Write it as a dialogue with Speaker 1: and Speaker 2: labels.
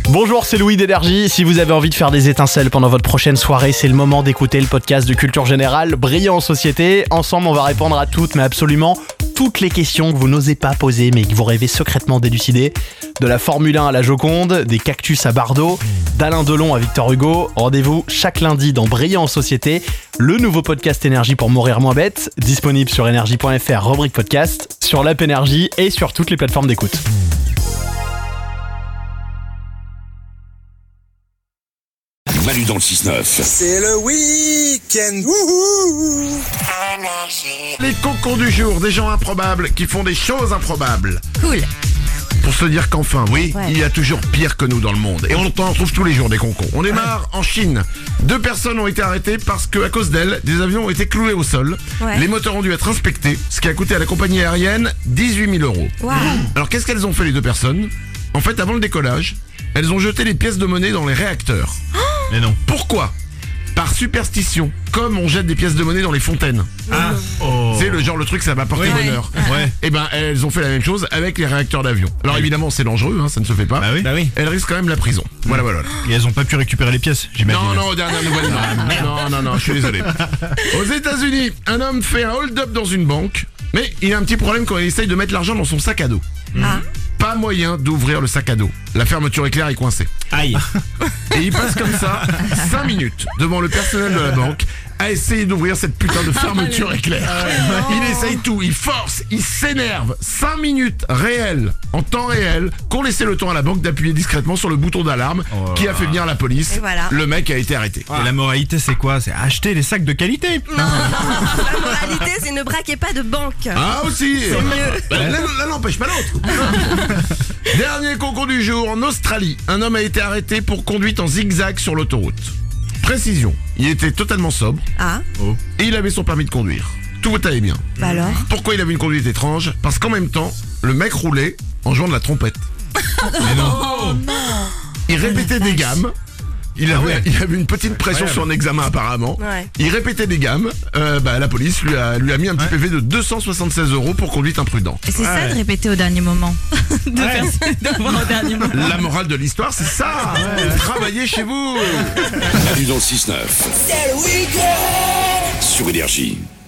Speaker 1: Bonjour, c'est Louis d'Énergie. Si vous avez envie de faire des étincelles pendant votre prochaine soirée, c'est le moment d'écouter le podcast de Culture Générale, Brillant en Société. Ensemble, on va répondre à toutes, mais absolument toutes les questions que vous n'osez pas poser, mais que vous rêvez secrètement d'élucider. De la Formule 1 à la Joconde, des cactus à Bardot, d'Alain Delon à Victor Hugo. Rendez-vous chaque lundi dans Brillant en Société, le nouveau podcast Énergie pour mourir moins bête, disponible sur énergie.fr, rubrique podcast, sur l'app Énergie et sur toutes les plateformes d'écoute.
Speaker 2: Manu dans le 6-9.
Speaker 3: C'est le week-end. Wouhou.
Speaker 4: Les cocons du jour, des gens improbables qui font des choses improbables.
Speaker 5: Cool.
Speaker 4: Pour se dire qu'enfin, oui,
Speaker 5: Ouais.
Speaker 4: il y a toujours pire que nous dans le monde. Et on en trouve tous les jours des concons. On démarre en Chine. 2 personnes ont été arrêtées parce qu'à cause d'elles, des avions ont été cloués au sol.
Speaker 5: Ouais.
Speaker 4: Les moteurs ont dû être inspectés, ce qui a coûté à la compagnie aérienne 18 000 €.
Speaker 5: Waouh.
Speaker 4: Alors qu'est-ce qu'elles ont fait les 2 personnes ? En fait, avant le décollage, elles ont jeté les pièces de monnaie dans les réacteurs.
Speaker 6: Mais non.
Speaker 4: Pourquoi ? Par superstition, comme on jette des pièces de monnaie dans les fontaines. C'est le truc, ça va porter
Speaker 5: Ouais.
Speaker 4: bonheur.
Speaker 6: Ouais.
Speaker 4: Et ben elles ont fait la même chose avec les réacteurs d'avion. Alors évidemment c'est dangereux, ça ne se fait pas.
Speaker 6: Bah oui.
Speaker 4: Elles risquent quand même la prison. Voilà.
Speaker 6: Et elles ont pas pu récupérer les pièces, j'imagine.
Speaker 4: Non, aux dernières nouvelles, non, je suis désolé. Aux États-Unis, un homme fait un hold-up dans une banque, mais il a un petit problème quand il essaye de mettre l'argent dans son sac à dos.
Speaker 5: Ah.
Speaker 4: Pas moyen d'ouvrir le sac à dos. La fermeture éclair est coincée.
Speaker 6: Aïe.
Speaker 4: Et il passe comme ça 5 minutes devant le personnel de la banque à essayer d'ouvrir cette putain de fermeture éclair. Il essaye tout, il force, il s'énerve. 5 minutes réelles, en temps réel, qu'on laissait le temps à la banque d'appuyer discrètement sur le bouton d'alarme qui a fait venir la police.
Speaker 5: Et voilà.
Speaker 4: Le mec a été arrêté.
Speaker 6: Et la moralité, c'est quoi? C'est acheter des sacs de qualité.
Speaker 5: La moralité, c'est ne braquez pas de banque.
Speaker 4: Ah aussi
Speaker 5: C'est mieux.
Speaker 4: L'un n'empêche pas l'autre. Dernier concours du jour, en Australie, un homme a été arrêté pour conduite en zigzag sur l'autoroute. Précision, il était totalement sobre
Speaker 5: Ah,
Speaker 4: et il avait son permis de conduire. Tout allait bien.
Speaker 5: bah alors.
Speaker 4: Pourquoi il avait une conduite étrange ? Parce qu'en même temps, le mec roulait en jouant de la trompette.
Speaker 6: Mais non.
Speaker 4: Il répétait des gammes. Il avait une petite pression
Speaker 6: Incroyable.
Speaker 4: sur un examen apparemment.
Speaker 5: Ouais.
Speaker 4: Il répétait des gammes. La police lui a mis un petit PV de 276 € pour conduite imprudente.
Speaker 7: Et c'est ça de répéter au dernier moment. Au dernier moment.
Speaker 4: La morale de l'histoire, c'est ça. Travaillez chez vous.
Speaker 2: Manu dans le 6-9.
Speaker 3: C'est le week-end.
Speaker 2: Sur Énergie.